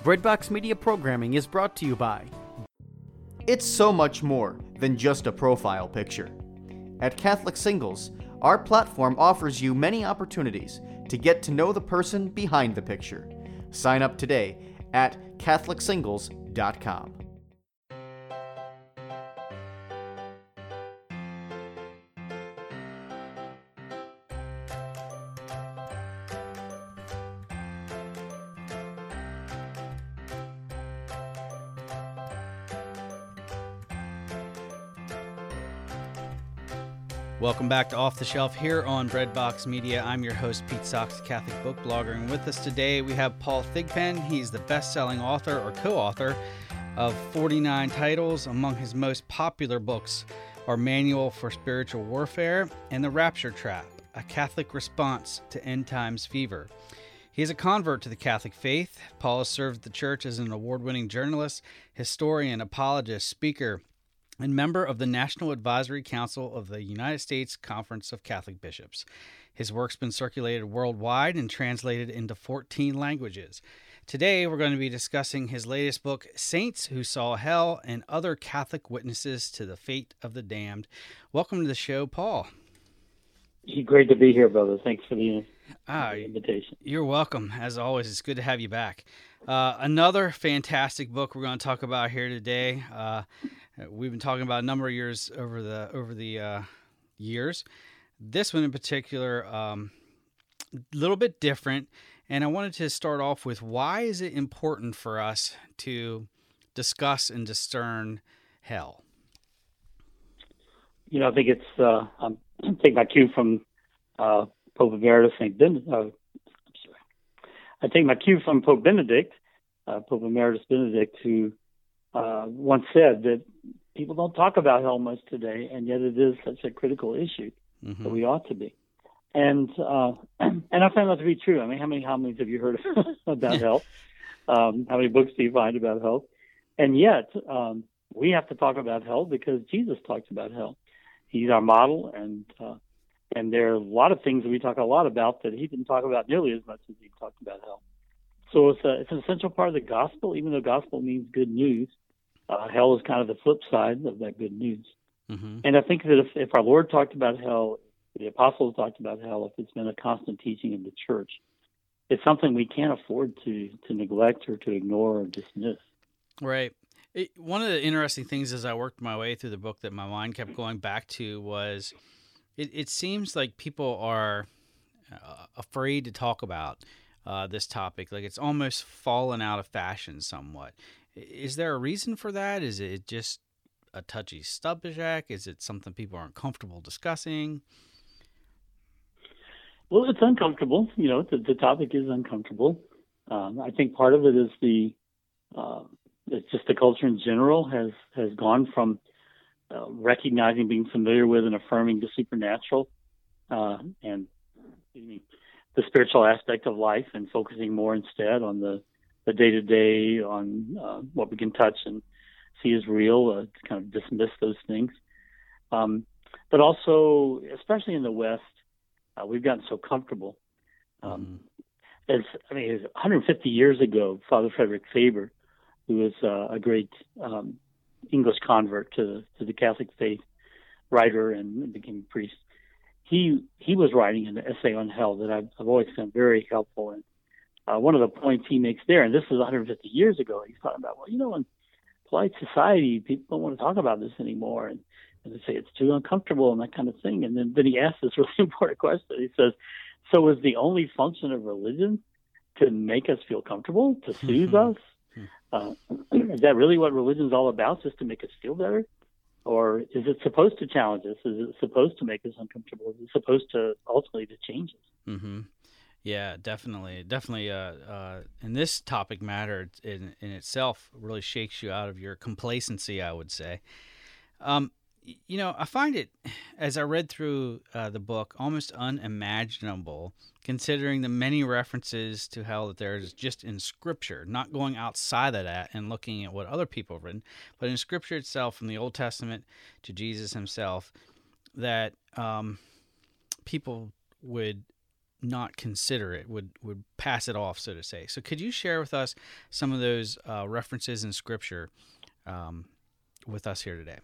Breadbox Media programming is brought to you by. It's so much more than just a profile picture. At Catholic Singles, our platform offers you many opportunities to get to know the person behind the picture. Sign up today at CatholicSingles.com. Welcome back to Off the Shelf here on Breadbox Media. I'm your host, Pete Socks, Catholic book blogger, and with us today we have Paul Thigpen. He's the best-selling author or co-author of 49 titles. Among his most popular books are Manual for Spiritual Warfare and The Rapture Trap, a Catholic response to end times fever. He is a convert to the Catholic faith. Paul has served the church as an award-winning journalist, historian, apologist, speaker, and member of the National Advisory Council of the United States Conference of Catholic Bishops. His work's been circulated worldwide and translated into 14 languages. Today, we're going to be discussing his latest book, Saints Who Saw Hell and Other Catholic Witnesses to the Fate of the Damned. Welcome to the show, Paul. Great to be here, brother. Thanks for the invitation. You're welcome. As always, it's good to have you back. Another fantastic book we're going to talk about here today. We've been talking about a number of years over the years. This one in particular, a little bit different. And I wanted to start off with, why is it important for us to discuss and discern hell? You know, I think it's, I'm taking my cue from Pope Emeritus St. Benedict. I take my cue from Pope Benedict, Pope Emeritus Benedict, who once said that people don't talk about hell much today, and yet it is such a critical issue that we ought to be. And I found that to be true. I mean, how many homilies have you heard about hell? How many books do you find about hell? And yet, we have to talk about hell because Jesus talks about hell. He's our model, and there are a lot of things that we talk a lot about that he didn't talk about nearly as much as he talked about hell. So it's an essential part of the gospel, even though gospel means good news. Hell is kind of the flip side of that good news. Mm-hmm. And I think that if our Lord talked about hell, the apostles talked about hell, if it's been a constant teaching in the church, it's something we can't afford to neglect or to ignore or dismiss. Right. One of the interesting things as I worked my way through the book that my mind kept going back to was it seems like people are afraid to talk about this topic. Like it's almost fallen out of fashion somewhat. Is there a reason for that? Is it just a touchy subject? Is it something people aren't comfortable discussing? Well, it's uncomfortable. You know, the topic is uncomfortable. I think part of it is it's just the culture in general has gone from recognizing, being familiar with, and affirming the supernatural and the spiritual aspect of life, and focusing more instead on the day-to-day, on what we can touch and see as real, to kind of dismiss those things. But also, especially in the West, we've gotten so comfortable. It was 150 years ago, Father Frederick Faber, who was a great English convert to the Catholic faith, writer and became a priest. He was writing an essay on hell that I've always found very helpful. And one of the points he makes there, and this was 150 years ago, he's talking about, in polite society, people don't want to talk about this anymore, and they say it's too uncomfortable and that kind of thing. And then he asks this really important question. He says, so is the only function of religion to make us feel comfortable, to soothe us? Is that really what religion is all about, just to make us feel better? Or is it supposed to challenge us? Is it supposed to make us uncomfortable? Is it supposed to ultimately to change us? Mm-hmm. Yeah, definitely. And this topic matter in itself really shakes you out of your complacency, I would say. I find it, as I read through the book, almost unimaginable, considering the many references to hell that there is just in Scripture, not going outside of that and looking at what other people have written, but in Scripture itself, from the Old Testament to Jesus himself, that people would not consider it, would pass it off, so to say. So could you share with us some of those references in Scripture with us here today?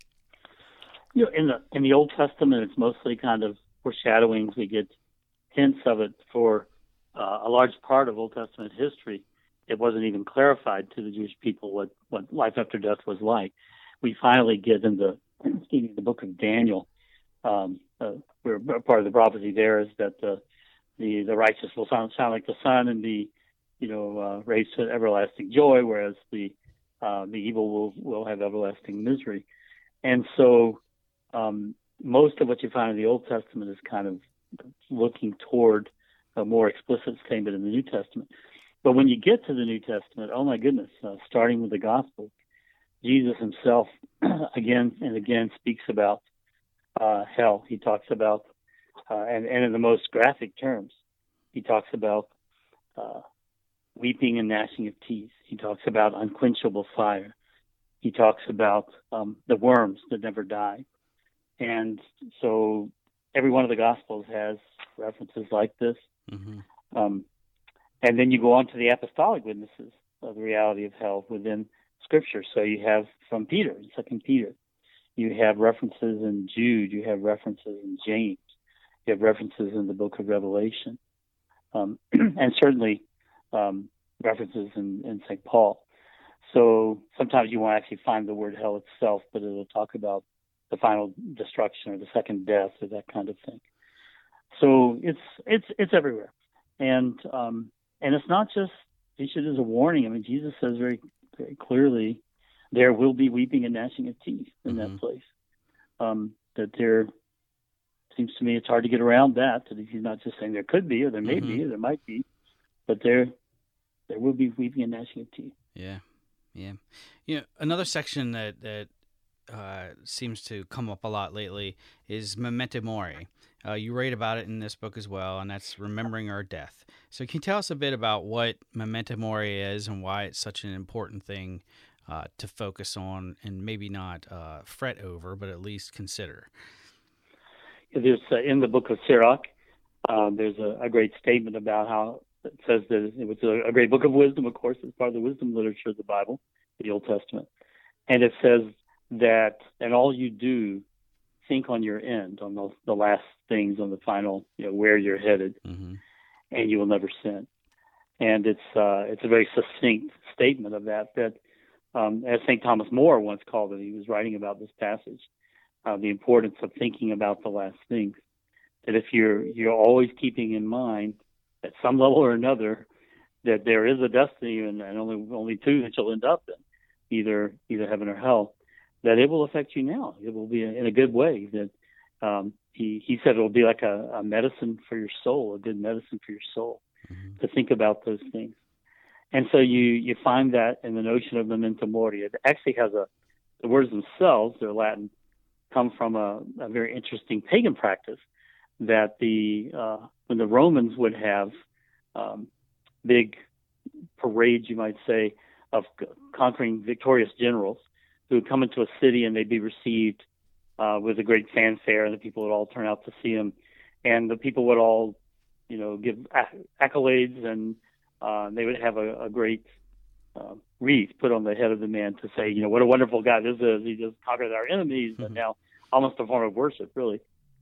In the Old Testament, it's mostly kind of foreshadowings. We get hints of it for a large part of Old Testament history. It wasn't even clarified to the Jewish people what life after death was like. We finally get in the book of Daniel. Where part of the prophecy there is that the righteous will sound like the sun and be, raised to everlasting joy, whereas the evil will have everlasting misery. And so most of what you find in the Old Testament is kind of looking toward a more explicit statement in the New Testament. But when you get to the New Testament, oh my goodness, starting with the Gospel, Jesus himself again and again speaks about hell. He talks about, and in the most graphic terms, he talks about weeping and gnashing of teeth. He talks about unquenchable fire. He talks about the worms that never die. And so every one of the Gospels has references like this. Mm-hmm. And then you go on to the apostolic witnesses of the reality of hell within Scripture. So you have from Peter, in 2 Peter, you have references in Jude, you have references in James, you have references in the book of Revelation, and certainly references in St. Paul. So sometimes you won't actually find the word hell itself, but it'll talk about the final destruction or the second death or that kind of thing. So it's everywhere, and it's not just issued as a warning. I mean, Jesus says very, very clearly, there will be weeping and gnashing of teeth in that place. That there seems to me it's hard to get around that he's not just saying there could be or there may be or there might be, but there will be weeping and gnashing of teeth. Yeah. Another section that seems to come up a lot lately is memento mori. You write about it in this book as well, and that's remembering our death. So can you tell us a bit about what memento mori is and why it's such an important thing to focus on and maybe not fret over, but at least consider? There's in the book of Sirach, there's a great statement about how it says that it was a great book of wisdom, of course. It's part of the wisdom literature of the Bible, the Old Testament. And it says that, and all you do, think on your end, on the last things, on the final, where you're headed, and you will never sin. And it's a very succinct statement of that, as St. Thomas More once called it, he was writing about this passage, the importance of thinking about the last things. That if you're always keeping in mind, at some level or another, that there is a destiny and only two that you'll end up in, either heaven or hell, that it will affect you now. It will be in a good way. That he said it will be like a medicine for your soul, a good medicine for your soul, to think about those things. And so you find that in the notion of memento mori. It actually has the words themselves, they're Latin, come from a very interesting pagan practice that when the Romans would have big parades, you might say, of conquering victorious generals who would come into a city and they'd be received with a great fanfare, and the people would all turn out to see them, and the people would all, give accolades, and they would have a great wreath put on the head of the man to say, what a wonderful guy this is. He just conquered our enemies, and now almost a form of worship, really.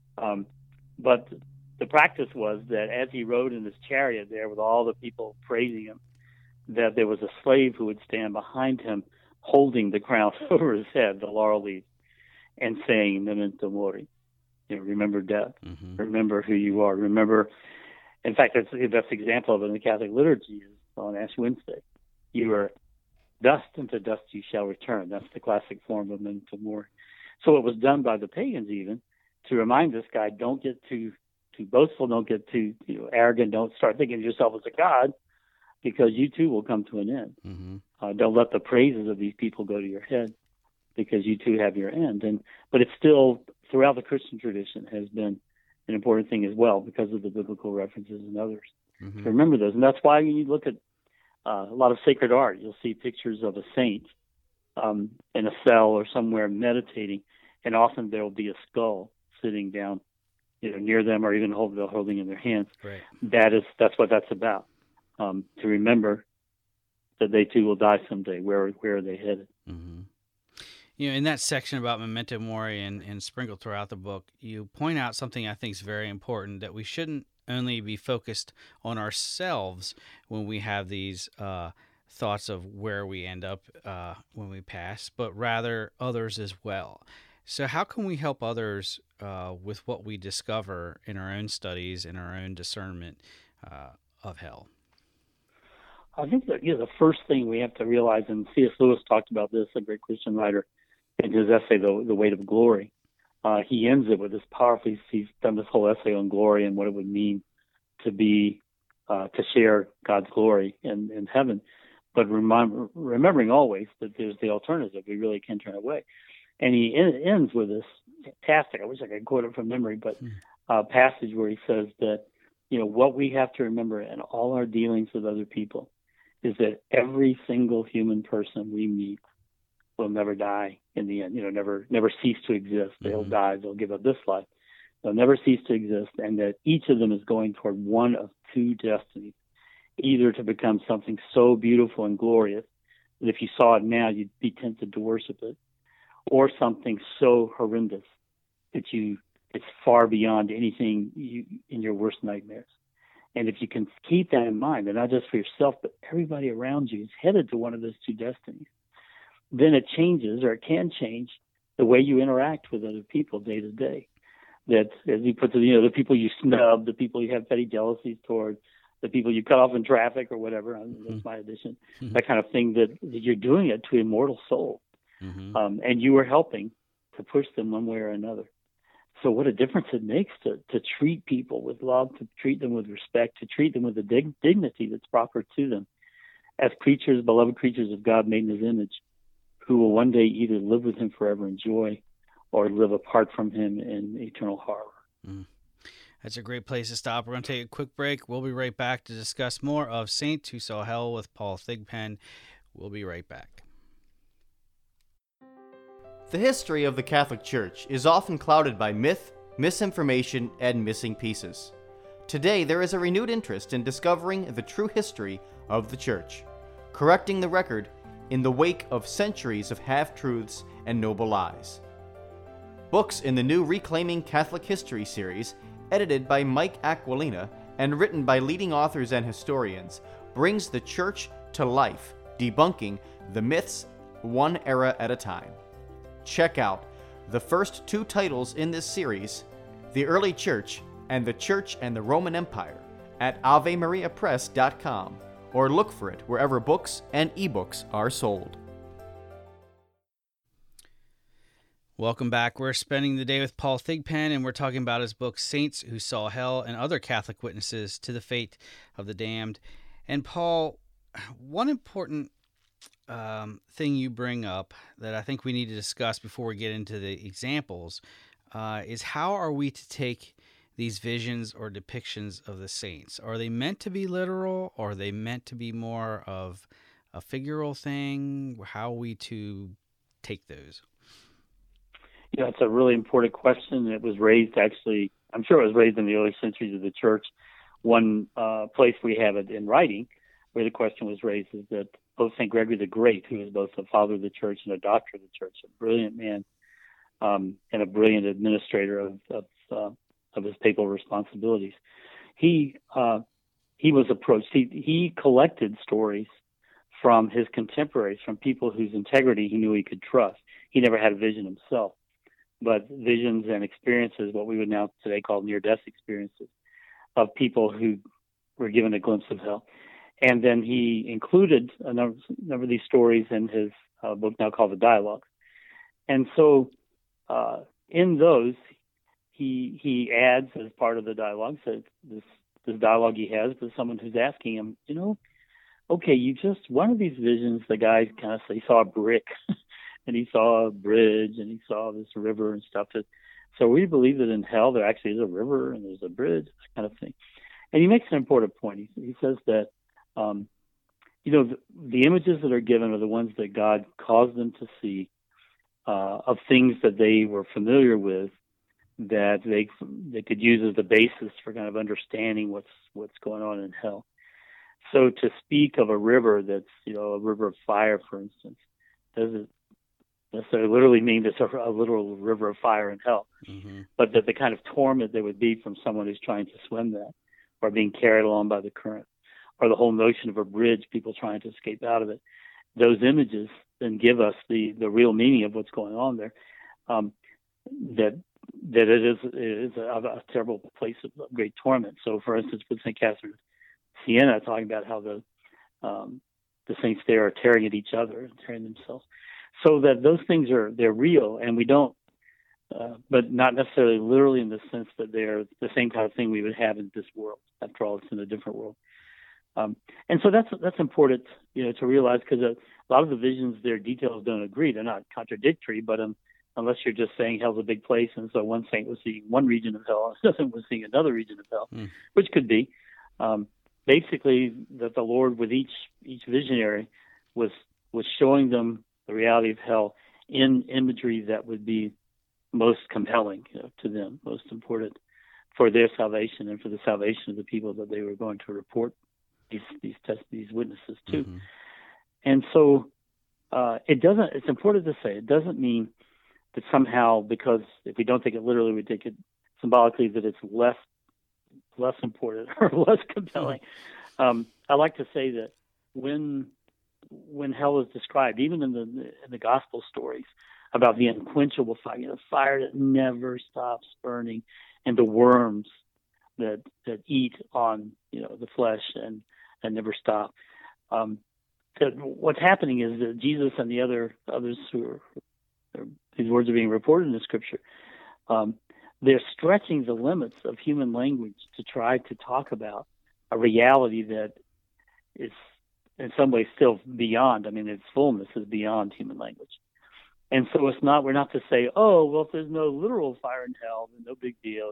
But the practice was that as he rode in his chariot there with all the people praising him, that there was a slave who would stand behind him holding the crown over his head, the laurel leaf, and saying, memento mori, remember death, remember who you are, remember. In fact, that's the best example of it in the Catholic liturgy is on Ash Wednesday. You are dust, and to dust you shall return. That's the classic form of memento mori. So it was done by the pagans even to remind this guy, don't get too boastful, don't get too arrogant, don't start thinking of yourself as a god, because you too will come to an end. Don't let the praises of these people go to your head, because you too have your end. But it's still, throughout the Christian tradition, has been an important thing as well because of the biblical references and others. To remember those. And that's why when you look at a lot of sacred art, you'll see pictures of a saint in a cell or somewhere meditating, and often there will be a skull sitting down near them or even holding in their hands. Right. That's what that's about. To remember that they too will die someday. Where are they headed? Mm-hmm. In that section about memento mori and sprinkled throughout the book, you point out something I think is very important, that we shouldn't only be focused on ourselves when we have these thoughts of where we end up when we pass, but rather others as well. So how can we help others with what we discover in our own studies, in our own discernment of hell? I think that the first thing we have to realize, and C.S. Lewis talked about this, a great Christian writer, in his essay, The Weight of Glory. He ends it with this powerful, he's done this whole essay on glory and what it would mean to be, to share God's glory in heaven. But remembering always that there's the alternative. We really can turn away. And he ends with this fantastic, I wish I could quote it from memory, but passage where he says that, what we have to remember in all our dealings with other people is that every single human person we meet will never die in the end, never cease to exist. They'll die, they'll give up this life. They'll never cease to exist, and that each of them is going toward one of two destinies, either to become something so beautiful and glorious that if you saw it now, you'd be tempted to worship it, or something so horrendous that it's far beyond anything in your worst nightmares. And if you can keep that in mind, and not just for yourself, but everybody around you is headed to one of those two destinies, then it changes, or it can change, the way you interact with other people day to day. That, as you put it, the people you snub, the people you have petty jealousies toward, the people you cut off in traffic or whatever, that's my addition, that kind of thing, that you're doing it to immortal souls. And you are helping to push them one way or another. So what a difference it makes to treat people with love, to treat them with respect, to treat them with the dignity that's proper to them as creatures, beloved creatures of God made in his image, who will one day either live with him forever in joy or live apart from him in eternal horror. That's a great place to stop. We're going to take a quick break. We'll be right back to discuss more of Saints Who Saw Hell with Paul Thigpen. We'll be right back. The history of the Catholic Church is often clouded by myth, misinformation, and missing pieces. Today, there is a renewed interest in discovering the true history of the Church, correcting the record in the wake of centuries of half-truths and noble lies. Books in the new Reclaiming Catholic History series, edited by Mike Aquilina and written by leading authors and historians, brings the Church to life, debunking the myths one era at a time. Check out the first two titles in this series, The Early Church and The Church and the Roman Empire, at AveMariaPress.com, or look for it wherever books and ebooks are sold. Welcome back. We're spending the day with Paul Thigpen, and we're talking about his book, Saints Who Saw Hell and Other Catholic Witnesses to the Fate of the Damned. And Paul, one important thing you bring up that I think we need to discuss before we get into the examples is how are we to take these visions or depictions of the saints? Are they meant to be literal, or are they meant to be more of a figural thing? How are we to take those? It's a really important question. It was raised, actually, I'm sure it was raised in the early centuries of the Church. One place we have it in writing where the question was raised is that both St. Gregory the Great, who was both a father of the Church and a doctor of the Church, a brilliant man and a brilliant administrator of his papal responsibilities, he was approached. He collected stories from his contemporaries, from people whose integrity he knew he could trust. He never had a vision himself, but visions and experiences, what we would now today call near-death experiences, of people who were given a glimpse of hell. And then he included a number of these stories in his book now called The Dialogues. And so in those, he adds as part of the dialogue, so this dialogue he has with someone who's asking him, okay, one of these visions, the guy kind of said he saw a brick and he saw a bridge and he saw this river and stuff. So we believe that in hell there actually is a river and there's a bridge, that kind of thing. And he makes an important point. He says that the images that are given are the ones that God caused them to see of things that they were familiar with that they could use as the basis for kind of understanding what's going on in hell. So to speak of a river that's, a river of fire, for instance, doesn't necessarily literally mean it's a literal river of fire in hell, but that the kind of torment there would be from someone who's trying to swim that, or being carried along by the current, or the whole notion of a bridge, people trying to escape out of it. Those images then give us the real meaning of what's going on there. That it is a terrible place of great torment. So, for instance, with St. Catherine of Siena, talking about how the saints there are tearing at each other and tearing themselves, so that those things they're real, and we don't, but not necessarily literally in the sense that they're the same kind of thing we would have in this world. After all, it's in a different world, and so that's important, to realize, because a lot of the visions, their details don't agree. They're not contradictory, but unless you're just saying hell's a big place, and so one saint was seeing one region of hell, another was seeing another region of hell, which could be. Basically, that the Lord, with each visionary, was showing them the reality of hell in imagery that would be most compelling to them, most important for their salvation and for the salvation of the people that they were going to report these witnesses to. And so it's important to say, it doesn't mean that somehow, because if we don't take it literally, we take it symbolically, that it's less important or less compelling. I like to say that when hell is described, even in the gospel stories about the unquenchable fire, fire that never stops burning, and the worms that eat on the flesh and never stop. That what's happening is that Jesus and the others these words are being reported in the Scripture. They're stretching the limits of human language to try to talk about a reality that is in some ways still beyond. I mean, its fullness is beyond human language. And so we're not to say, oh, well, if there's no literal fire in hell, then no big deal,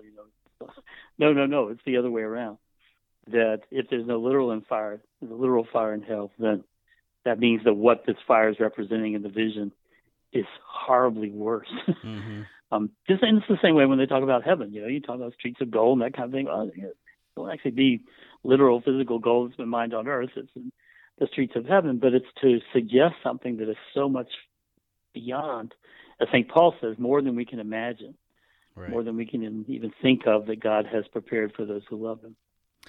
No, it's the other way around. That if there's no literal fire in hell, then that means that what this fire is representing in the vision is horribly worse. Just and it's the same way when they talk about heaven. You talk about streets of gold and that kind of thing. Well, it won't actually be literal physical gold that's been mined on earth. It's in the streets of heaven, but it's to suggest something that is so much beyond, as St. Paul says, more than we can imagine, more than we can even think of, that God has prepared for those who love Him.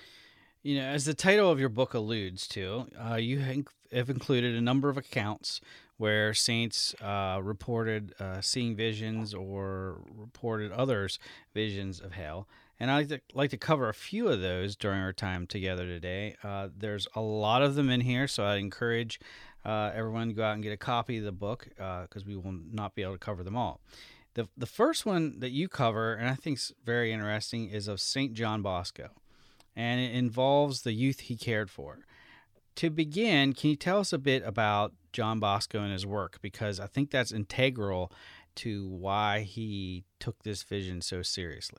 As the title of your book alludes to, you have included a number of accounts where saints reported seeing visions or reported others' visions of hell. And I'd like to cover a few of those during our time together today. There's a lot of them in here, so I encourage everyone to go out and get a copy of the book, because we will not be able to cover them all. The first one that you cover, and I think is very interesting, is of St. John Bosco, and it involves the youth he cared for. To begin, can you tell us a bit about John Bosco and his work? Because I think that's integral to why he took this vision so seriously.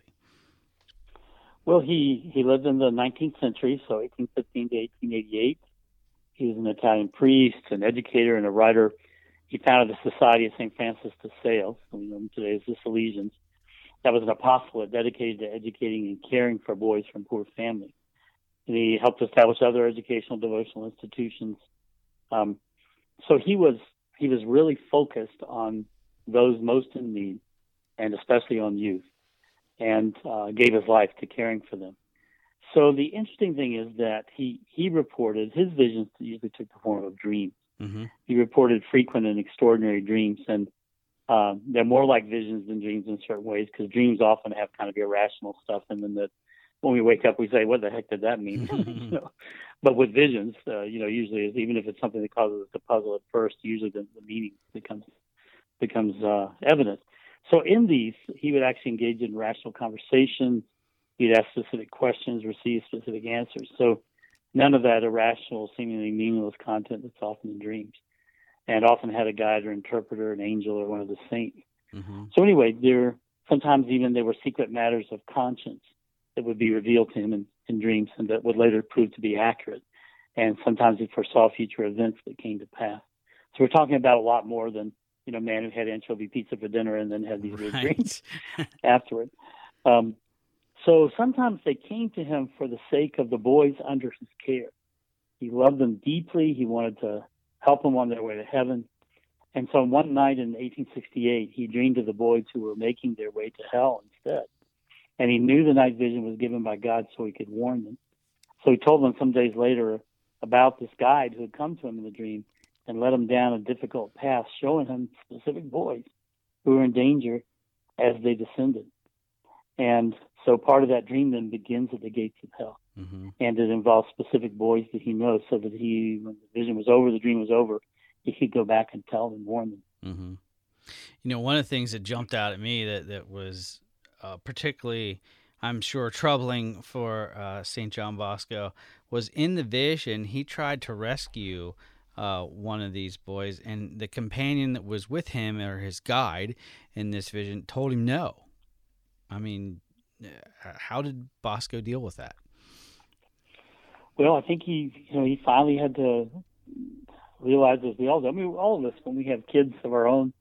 Well, he lived in the 19th century, so 1815 to 1888. He was an Italian priest, an educator, and a writer. He founded the Society of St. Francis de Sales, we know him today as the Salesians. That was an apostolate dedicated to educating and caring for boys from poor families. And he helped establish other educational devotional institutions. So he was really focused on those most in need, and especially on youth, and gave his life to caring for them. So the interesting thing is that he reported his visions usually took the form of dreams. He reported frequent and extraordinary dreams, and they're more like visions than dreams in certain ways, because dreams often have kind of irrational stuff in them that when we wake up we say, what the heck did that mean? But with visions, usually, even if it's something that causes us to puzzle at first, usually the meaning becomes evident. So in these, he would actually engage in rational conversations. He'd ask specific questions, receive specific answers. So none of that irrational, seemingly meaningless content that's often in dreams, and often had a guide or interpreter, an angel, or one of the saints. So anyway, sometimes even there were secret matters of conscience that would be revealed to him in dreams, and that would later prove to be accurate. And sometimes he foresaw future events that came to pass. So we're talking about a lot more than man who had anchovy pizza for dinner and then had these weird Right. dreams afterward. So sometimes they came to him for the sake of the boys under his care. He loved them deeply. He wanted to help them on their way to heaven. And so one night in 1868, he dreamed of the boys who were making their way to hell instead. And he knew the night vision was given by God so he could warn them. So he told them some days later about this guide who had come to him in the dream and led him down a difficult path, showing him specific boys who were in danger as they descended. And so part of that dream then begins at the gates of hell. Mm-hmm. And it involves specific boys that he knows, so that he, when the vision was over, the dream was over, he could go back and tell them, warn them. Mm-hmm. One of the things that jumped out at me that was particularly, I'm sure, troubling for St. John Bosco was in the vision, he tried to rescue one of these boys, and the companion that was with him, or his guide in this vision, told him no. I mean, how did Bosco deal with that? Well, I think he finally had to realize, as we all do. I mean, all of us, when we have kids of our own,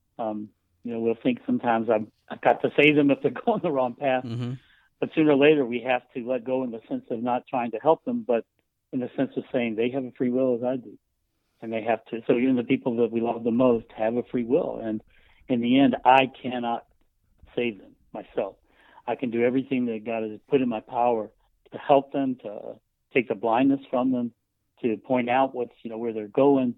we'll think sometimes I've got to save them if they're going the wrong path. Mm-hmm. But sooner or later, we have to let go in the sense of not trying to help them, but in the sense of saying they have a free will as I do. And they have to. So even the people that we love the most have a free will. And in the end, I cannot save them myself. I can do everything that God has put in my power to help them, to take the blindness from them, to point out where they're going.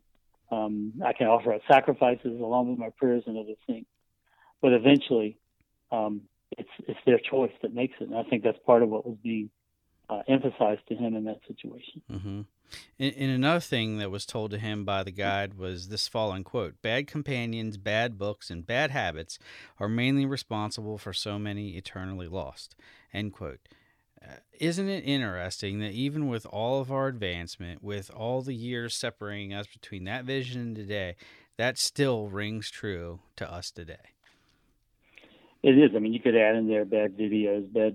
I can offer up sacrifices along with my prayers and other things. But eventually, it's their choice that makes it. And I think that's part of what was being emphasized to him in that situation. Mm-hmm. And another thing that was told to him by the guide was this following quote: "Bad companions, bad books, and bad habits are mainly responsible for so many eternally lost." End quote. Isn't it interesting that even with all of our advancement, with all the years separating us between that vision and today, that still rings true to us today? It is. I mean, you could add in there bad videos, bad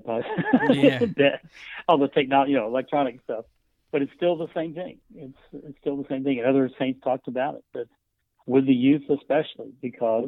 all the technology, electronic stuff, but it's still the same thing. It's still the same thing. And other saints talked about it, but with the youth especially, because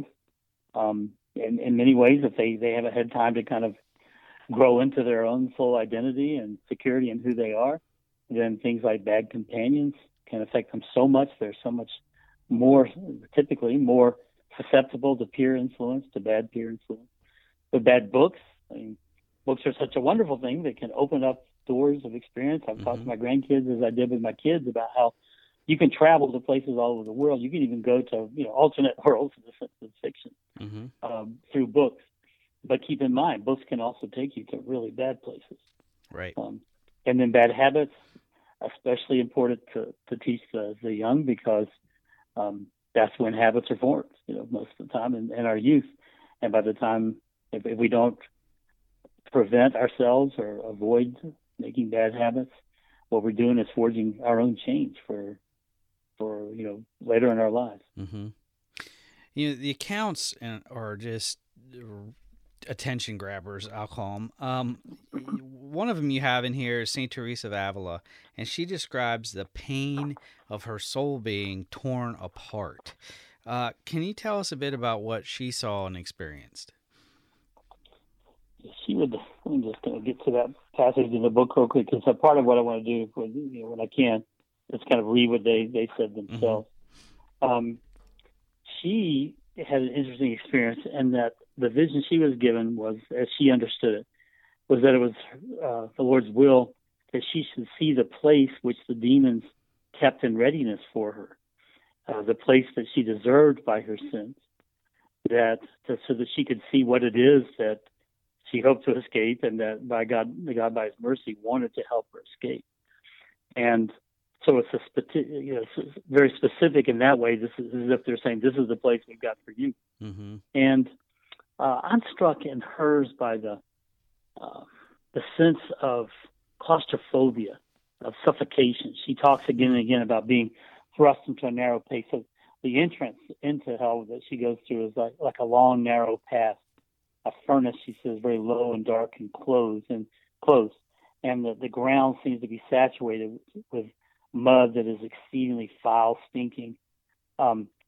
in many ways, if they haven't had time to kind of grow into their own full identity and security in who they are, then things like bad companions can affect them so much. They're so much typically more susceptible to peer influence, to bad peer influence. But bad books, I mean, books are such a wonderful thing that can open up doors of experience. I've talked to my grandkids, as I did with my kids, about how you can travel to places all over the world. You can even go to alternate worlds in the sense of fiction through books. But keep in mind, books can also take you to really bad places. Right. And then bad habits, especially important to teach the young, because that's when habits are formed, most of the time in our youth. And by the time, if we don't prevent ourselves or avoid making bad habits, what we're doing is forging our own change for later in our lives. Mm-hmm. The accounts are just attention grabbers, I'll call them. One of them you have in here is St. Teresa of Avila, and she describes the pain of her soul being torn apart. Can you tell us a bit about what she saw and experienced? Let me just get to that passage in the book real quick, because part of what I want to do when I can is kind of read what they said themselves. Mm-hmm. She had an interesting experience, and that the vision she was given was, as she understood it, was that it was the Lord's will that she should see the place which the demons kept in readiness for her, the place that she deserved by her sins, so that she could see what it is that she hoped to escape, and that God by His mercy wanted to help her escape. And so it's very specific in that way. This is as if they're saying, "This is the place we've got for you." Mm-hmm. And I'm struck in hers by the sense of claustrophobia, of suffocation. She talks again and again about being thrust into a narrow place. So the entrance into hell that she goes through is like a long, narrow path. A furnace, she says, very low and dark and close, and the ground seems to be saturated with mud that is exceedingly foul, stinking.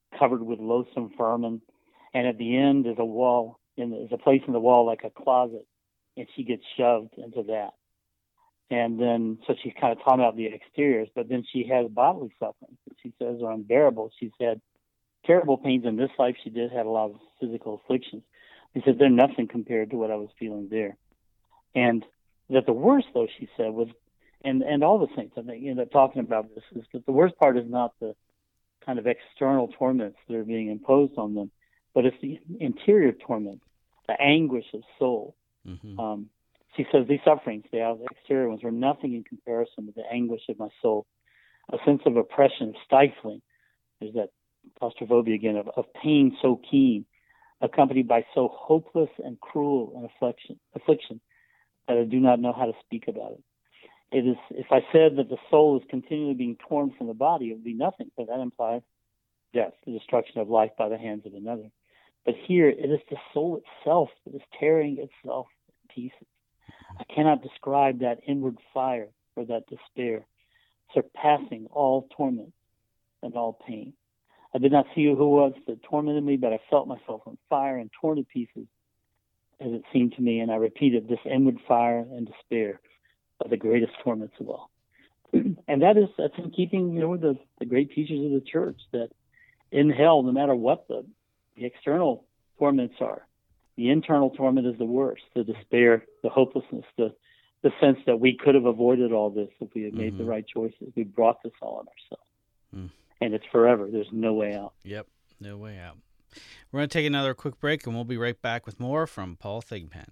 covered with loathsome vermin. And at the end is a wall, there's a place in the wall like a closet, and she gets shoved into that. And then, so she's kind of talking about the exteriors, but then she has bodily suffering. She says are unbearable. She's had terrible pains in this life. She did have a lot of physical afflictions. He said they're nothing compared to what I was feeling there. And that the worst, though, she said, was, and all the saints, I think, talking about this, is that the worst part is not the kind of external torments that are being imposed on them, but it's the interior torment, the anguish of soul. Mm-hmm. She says these sufferings, the exterior ones, were nothing in comparison with the anguish of my soul, a sense of oppression, stifling. There's that claustrophobia again, of pain so keen, accompanied by so hopeless and cruel an affliction that I do not know how to speak about it. It is, if I said that the soul is continually being torn from the body, it would be nothing, but that implies death, the destruction of life by the hands of another. But here, it is the soul itself that is tearing itself in pieces. I cannot describe that inward fire or that despair, surpassing all torment and all pain. I did not see who was that tormented me, but I felt myself on fire and torn to pieces, as it seemed to me, and I repeated, this inward fire and despair are the greatest torments of all. And that's in keeping, with the great teachers of the church, that in hell, no matter what the external torments are, the internal torment is the worst, the despair, the hopelessness, the sense that we could have avoided all this if we had made the right choices. We brought this all on ourselves. And it's forever. There's no way out. Yep, no way out. We're going to take another quick break, and we'll be right back with more from Paul Thigpen.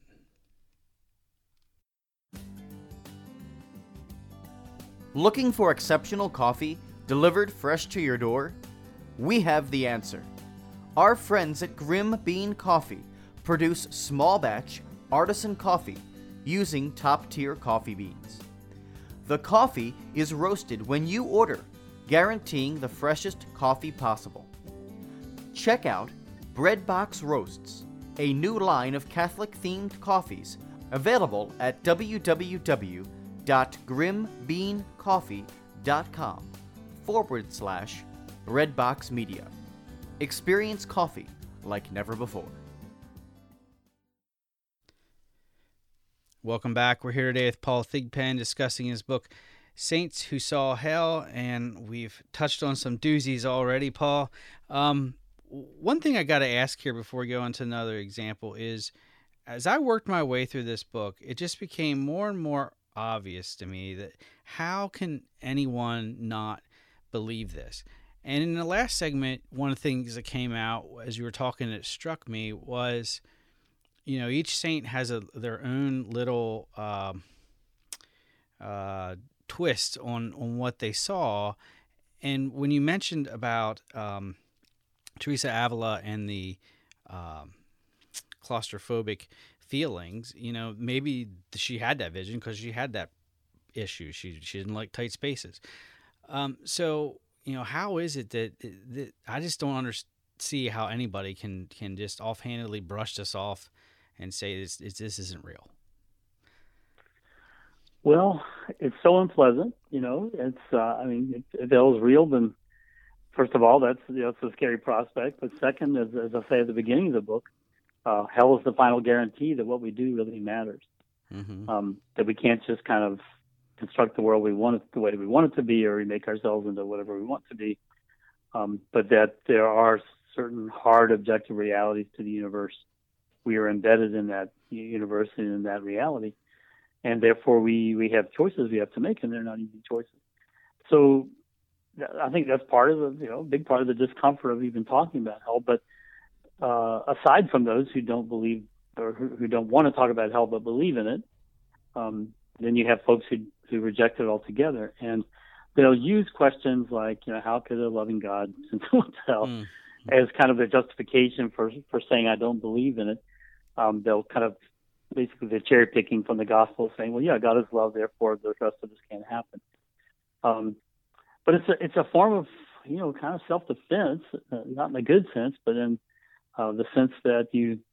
Looking for exceptional coffee delivered fresh to your door? We have the answer. Our friends at Grim Bean Coffee produce small batch artisan coffee using top-tier coffee beans. The coffee is roasted when you order, guaranteeing the freshest coffee possible. Check out Breadbox Roasts, a new line of Catholic-themed coffees available at www.grimbeancoffee.com/Breadbox Media. Experience coffee like never before. Welcome back. We're here today with Paul Thigpen discussing his book, Saints Who Saw Hell, and we've touched on some doozies already, Paul. One thing I got to ask here before we go into another example is, as I worked my way through this book, it just became more and more obvious to me that how can anyone not believe this? And in the last segment, one of the things that came out as you were talking that struck me was, each saint has their own little twist on what they saw. And when you mentioned about Teresa Avila and the claustrophobic feelings, maybe she had that vision because she had that issue. She didn't like tight spaces. So how is it that I just don't see how anybody can just offhandedly brush this off and say this isn't real? Well, it's so unpleasant, it's, if hell's real, then first of all, that's a scary prospect. But second, as I say at the beginning of the book, hell is the final guarantee that what we do really matters. Mm-hmm. That we can't just kind of construct the world we want it the way we want it to be, or we make ourselves into whatever we want to be. But that there are certain hard objective realities to the universe. We are embedded in that universe and in that reality. And therefore we have choices we have to make, and they're not easy choices. So I think that's part of the, big part of the discomfort of even talking about hell. But aside from those who don't believe or who don't want to talk about hell but believe in it, then you have folks who reject it altogether. And they'll use questions like, how could a loving God send someone to hell as kind of a justification for saying I don't believe in it. They'll kind of basically they're cherry picking from the gospel, saying, well, yeah, God is love, therefore the rest of this can't happen. But it's a form of, kind of self-defense, not in a good sense, but in the sense that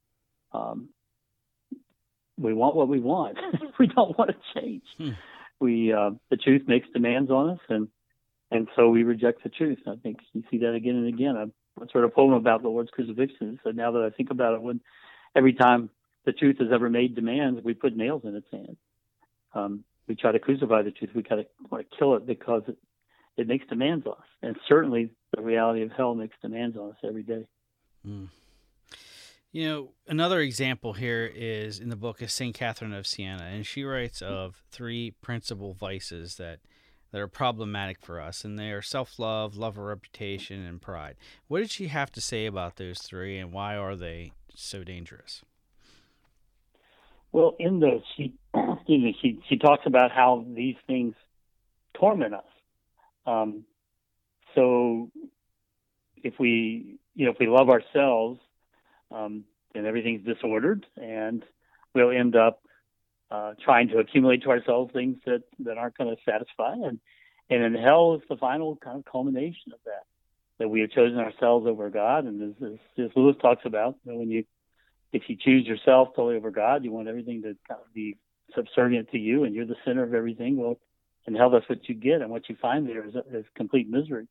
we want what we want. We don't want to change. The truth makes demands on us, and so we reject the truth. I think you see that again and again. wrote a poem about the Lord's crucifixion. So now that I think about it, every time the truth has ever made demands, we put nails in its hands. We try to crucify the truth. We want to kill it because it makes demands on us. And certainly the reality of hell makes demands on us every day. Mm. Another example here is in the book is St. Catherine of Siena, and she writes of 3 principal vices that are problematic for us, and they are self-love, love of reputation, and pride. What did she have to say about those 3, and why are they so dangerous? Well, in those, she talks about how these things torment us. So if we love ourselves, then everything's disordered, and we'll end up trying to accumulate to ourselves things that aren't going to satisfy. And in hell is the final kind of culmination of that we have chosen ourselves over God. And as Lewis talks about, if you choose yourself totally over God, you want everything to kind of be subservient to you, and you're the center of everything. Well, in hell, that's what you get, and what you find there is complete misery.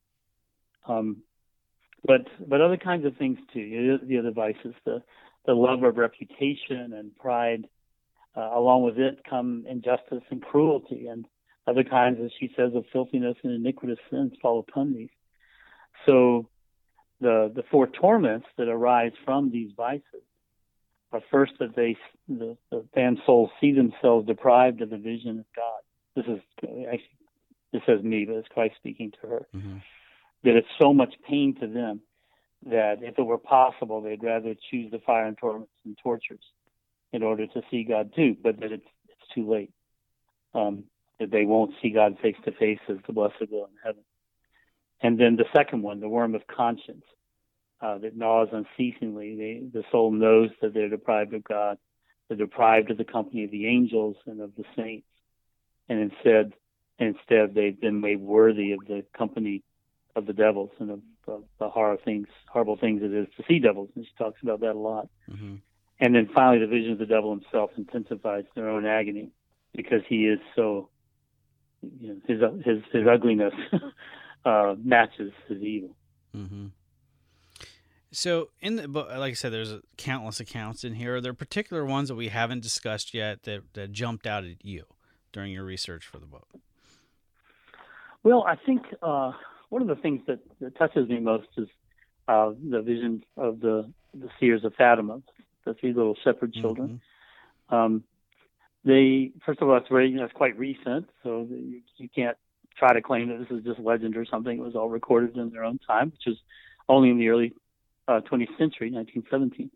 But other kinds of things too. The other vices, the love of reputation and pride. Along with it come injustice and cruelty, and other kinds, as she says, of filthiness and iniquitous sins fall upon these. So the 4 torments that arise from these vices are first that the man's souls see themselves deprived of the vision of God. This says me, but it's Christ speaking to her. Mm-hmm. That it's so much pain to them that if it were possible, they'd rather choose the fire and torments and tortures in order to see God too, but that it's too late. That they won't see God face to face as the blessed will in heaven. And then the second one, the worm of conscience, that gnaws unceasingly. The soul knows that they're deprived of God, they're deprived of the company of the angels and of the saints, and instead they've been made worthy of the company of the devils and of the horrible things it is to see devils. And she talks about that a lot. Mm-hmm. And then finally, the vision of the devil himself intensifies their own agony because he is so, his ugliness matches his evil. Mm-hmm. So in the book, like I said, there's countless accounts in here. Are there particular ones that we haven't discussed yet that jumped out at you during your research for the book? Well, I think one of the things that touches me most is the vision of the seers of Fatima, the 3 little shepherd children. Mm-hmm. First of all, it's quite recent, so you can't try to claim that this is just legend or something. It was all recorded in their own time, which is only in the early 20th century, 1917.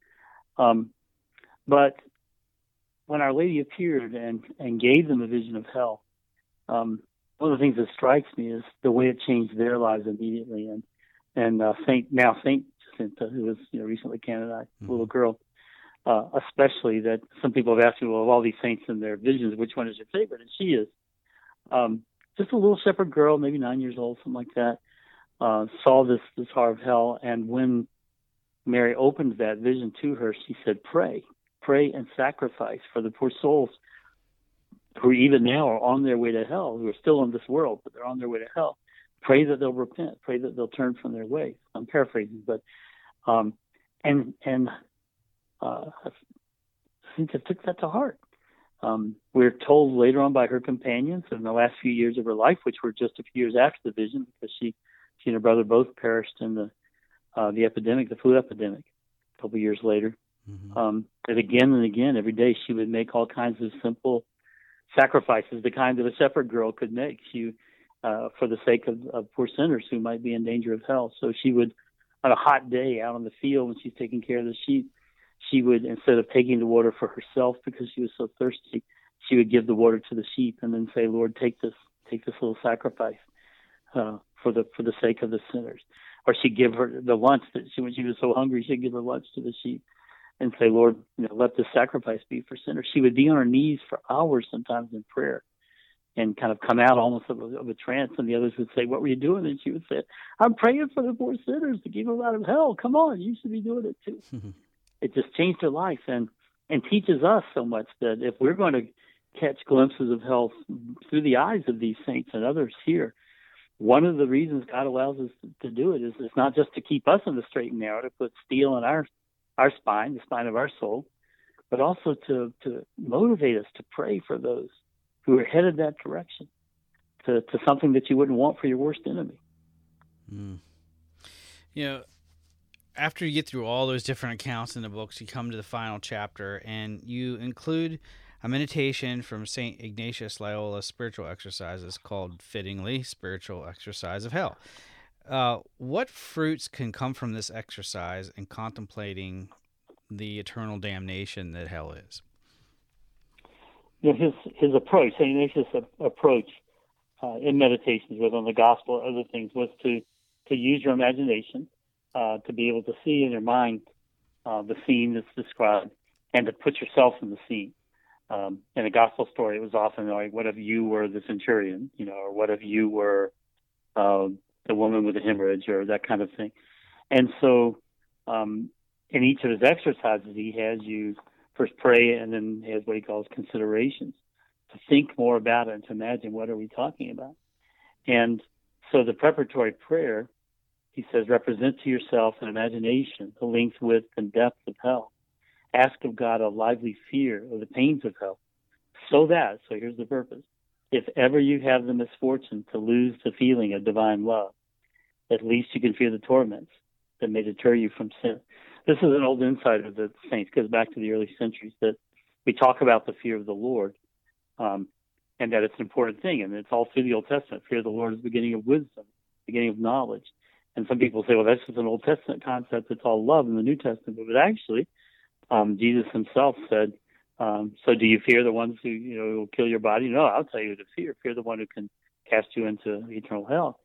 But when Our Lady appeared and gave them a vision of hell, one of the things that strikes me is the way it changed their lives immediately. And Saint Jacinta, who was recently canonized, mm-hmm. little girl, especially, that some people have asked me, well, of all these saints and their visions, which one is your favorite? And she is just a little shepherd girl, maybe 9 years old, something like that, saw this horror of hell. And when Mary opened that vision to her, she said, pray and sacrifice for the poor souls who even now are on their way to hell, who are still in this world, but they're on their way to hell. Pray that they'll repent. Pray that they'll turn from their ways. I'm paraphrasing, but I think I took that to heart. We're told later on by her companions in the last few years of her life, which were just a few years after the vision, because she and her brother both perished in the epidemic, the flu epidemic, a couple of years later. Mm-hmm. That again and again, every day, she would make all kinds of simple sacrifices, the kind that a shepherd girl could make. She, for the sake of poor sinners who might be in danger of hell. So she would, on a hot day out on the field when she's taking care of the sheep, she would, instead of taking the water for herself because she was so thirsty, she would give the water to the sheep and then say, Lord, take this little sacrifice for the sake of the sinners. Or she'd give her the lunch when she was so hungry, she'd give her lunch to the sheep and say, Lord, let this sacrifice be for sinners. She would be on her knees for hours sometimes in prayer and kind of come out almost of a trance. And the others would say, what were you doing? And she would say, I'm praying for the poor sinners to keep them out of hell. Come on, you should be doing it too. It just changed her life and teaches us so much that if we're going to catch glimpses of hell through the eyes of these saints and others here, one of the reasons God allows us to do it is it's not just to keep us in the straight and narrow, to put steel in our spine, the spine of our soul, but also to motivate us to pray for those who are headed that direction, to something that you wouldn't want for your worst enemy. Mm. You know, after you get through all those different accounts in the books, you come to the final chapter, and you include a meditation from St. Ignatius Loyola's spiritual exercises called, fittingly, Spiritual Exercise of Hell. What fruits can come from this exercise in contemplating the eternal damnation that hell is? You know, his approach, St. Ignatius' approach in meditations, whether on the gospel or other things, was to use your imagination, to be able to see in your mind the scene that's described, and to put yourself in the scene. In a gospel story, it was often like, what if you were the centurion, or what if you were the woman with the hemorrhage, or that kind of thing. And so in each of his exercises, he has you first pray, and then has what he calls considerations, to think more about it and to imagine, what are we talking about? And so the preparatory prayer, he says, represent to yourself in imagination the length, width, and depth of hell. Ask of God a lively fear of the pains of hell, so here's the purpose, if ever you have the misfortune to lose the feeling of divine love, at least you can fear the torments that may deter you from sin. This is an old insight of the saints, goes back to the early centuries, that we talk about the fear of the Lord, and that it's an important thing, and it's all through the Old Testament. Fear of the Lord is the beginning of wisdom, beginning of knowledge. And some people say, well, that's just an Old Testament concept, it's all love in the New Testament. But actually, Jesus himself said, so do you fear the ones who, will kill your body? No, I'll tell you to fear. Fear the one who can cast you into eternal hell.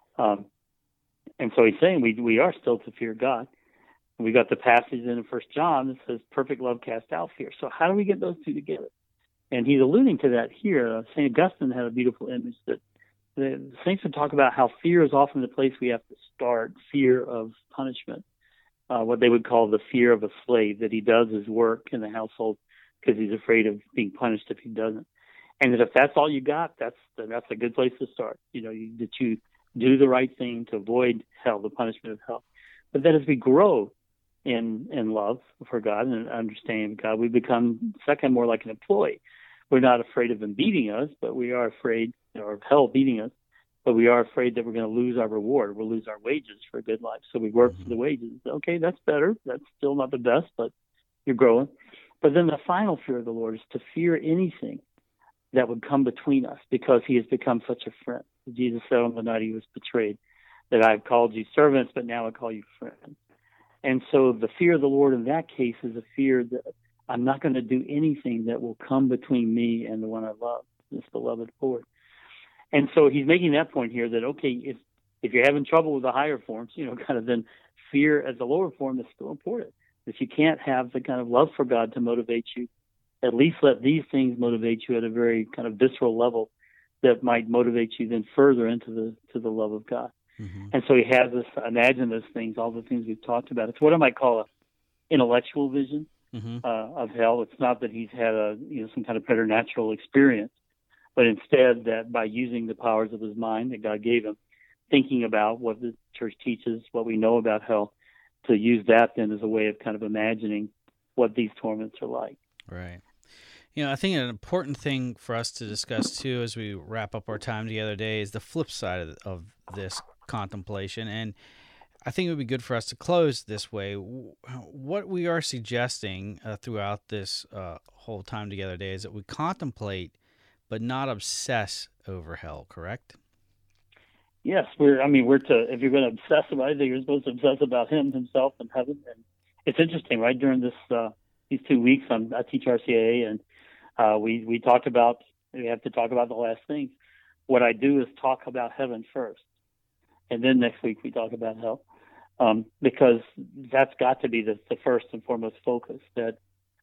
And so he's saying we are still to fear God. We got the passage in 1 John that says, perfect love casts out fear. So how do we get those two together? And he's alluding to that here. St. Augustine had a beautiful image that the saints would talk about how fear is often the place we have to start, fear of punishment, what they would call the fear of a slave, that he does his work in the household because he's afraid of being punished if he doesn't. And that if that's all you got, that's a good place to start. That you do the right thing to avoid hell, the punishment of hell. But then as we grow in love for God and understanding of God, we become second more like an employee. We're not afraid of him beating us, but we are afraid, or of hell beating us, but we are afraid that we're going to lose our reward. We'll lose our wages for a good life. So we work for the wages. Okay, that's better. That's still not the best, but you're growing. But then the final fear of the Lord is to fear anything that would come between us, because he has become such a friend. Jesus said on the night he was betrayed, that I've called you servants, but now I call you friends. And so the fear of the Lord in that case is a fear that I'm not going to do anything that will come between me and the one I love, this beloved Lord. And so he's making that point here that, okay, if you're having trouble with the higher forms, then fear as the lower form is still important. If you can't have the kind of love for God to motivate you, at least let these things motivate you at a very kind of visceral level that might motivate you then further into the love of God. Mm-hmm. And so he has us imagine those things, all the things we've talked about. It's what I might call an intellectual vision of hell. It's not that he's had some kind of preternatural experience, but instead that by using the powers of his mind that God gave him, thinking about what the church teaches, what we know about hell, to use that then as a way of kind of imagining what these torments are like. Right. I think an important thing for us to discuss too as we wrap up our time together today is the flip side of this contemplation. And I think it would be good for us to close this way. What we are suggesting throughout this whole time together today is that we contemplate but not obsess over hell, correct? Yes, we're to, if you're going to obsess about anything, you're supposed to obsess about him, himself, and heaven. And it's interesting, right? During these 2 weeks, I teach RCIA, and we talked about, we have to talk about the last things. What I do is talk about heaven first, and then next week we talk about hell, because that's got to be the first and foremost focus. That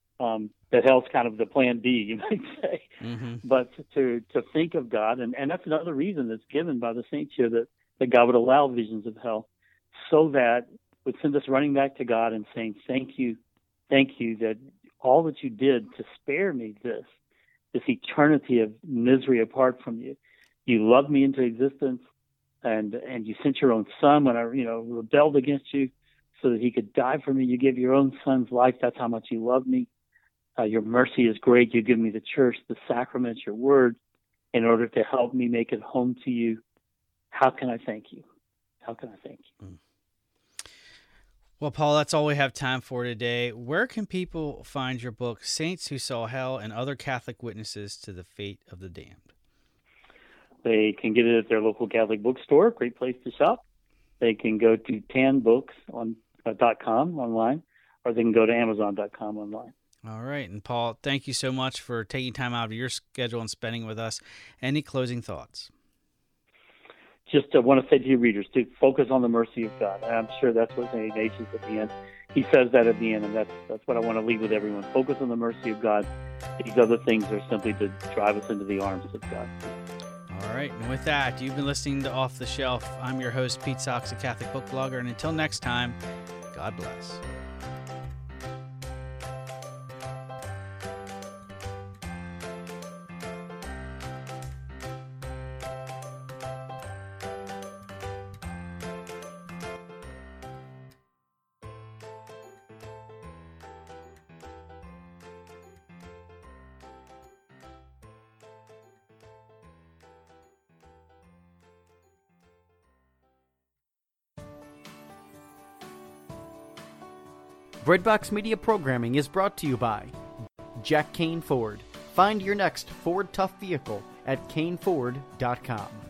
hell's kind of the plan B, you might say. Mm-hmm. But to think of God, and that's another reason that's given by the saints here, that God would allow visions of hell, so that would send us running back to God and saying, thank you that all that you did to spare me this eternity of misery apart from you. You loved me into existence. and you sent your own son when I, rebelled against you so that he could die for me. You gave your own son's life. That's how much you love me. Your mercy is great. You give me the church, the sacraments, your word, in order to help me make it home to you. How can I thank you? How can I thank you? Well, Paul, that's all we have time for today. Where can people find your book, Saints Who Saw Hell and Other Catholic Witnesses to the Fate of the Damned? They can get it at their local Catholic bookstore. Great place to shop. They can go to tanbooks.com online, or they can go to amazon.com online. All right. And Paul, thank you so much for taking time out of your schedule and spending with us. Any closing thoughts? Just want to say to your readers to focus on the mercy of God. And I'm sure that's what St. Ignatius at the end, he says that at the end, and that's what I want to leave with everyone. Focus on the mercy of God. These other things are simply to drive us into the arms of God. All right. And with that, you've been listening to Off the Shelf. I'm your host, Pete Sachs, a Catholic book blogger. And until next time, God bless. Breadbox Media programming is brought to you by Jack Kane Ford. Find your next Ford Tough vehicle at caneford.com.